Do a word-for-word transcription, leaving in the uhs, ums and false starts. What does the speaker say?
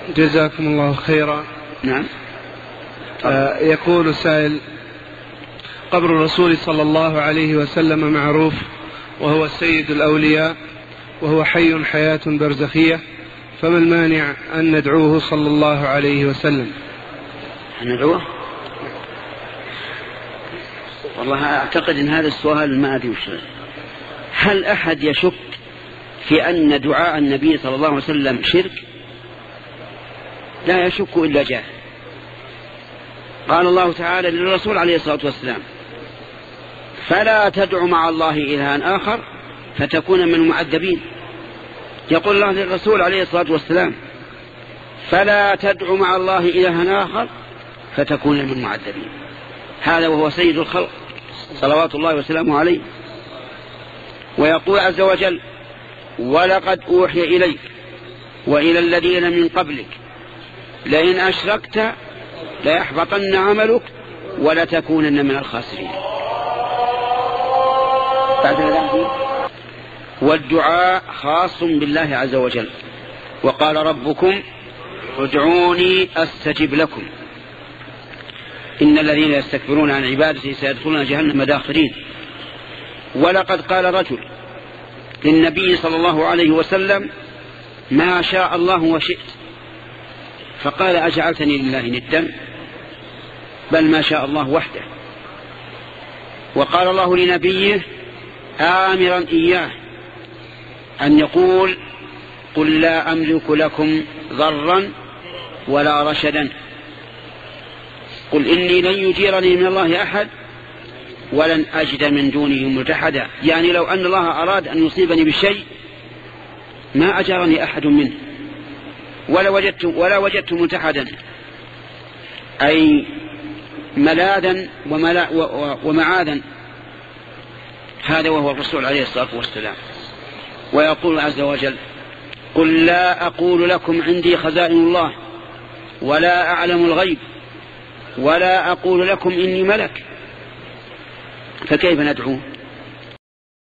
جزاكم الله خيرا. نعم. آه يقول السائل: قبر الرسول صلى الله عليه وسلم معروف، وهو سيد الأولياء، وهو حي حياة برزخية، فما المانع أن ندعوه صلى الله عليه وسلم؟ ندعوه؟ والله أعتقد أن هذا السؤال ما أدري وش. هل أحد يشك في أن دعاء النبي صلى الله عليه وسلم شرك؟ لا يشك إلا جاهل. قال الله تعالى للرسول عليه الصلاة والسلام: فلا تدع مع الله إلها آخر فتكون من المعذبين. يقول الله للرسول عليه الصلاة والسلام: فلا تدع مع الله إلها آخر فتكون من المعذبين. هذا وهو سيد الخلق صلوات الله وسلامه عليه. ويقول عز وجل: ولقد أوحي إليك وإلى الذين من قبلك لئن أشركت ليحبطن عملك ولتكونن من الخاسرين. والدعاء خاص بالله عز وجل. وقال ربكم ادعوني أستجب لكم إن الذين يستكبرون عن عبادتي سيدخلون جهنم داخرين. ولقد قال رجل للنبي صلى الله عليه وسلم: ما شاء الله وشئت. فقال: أجعلتني لله ندا؟ بل ما شاء الله وحده. وقال الله لنبيه آمرا إياه أن يقول: قل لا أملك لكم ضرا ولا رشدا، قل إني لن يجيرني من الله أحد ولن أجد من دونه ملتحدا. يعني لو أن الله أراد أن يصيبني بشيء ما أجرني أحد منه ولا وجدت, ولا وجدت ملتحدا، أي ملاذا ومعاذا. هذا وهو الرسول عليه الصلاة والسلام. ويقول عز وجل: قل لا أقول لكم عندي خزائن الله ولا أعلم الغيب ولا أقول لكم إني ملك. فكيف ندعوه؟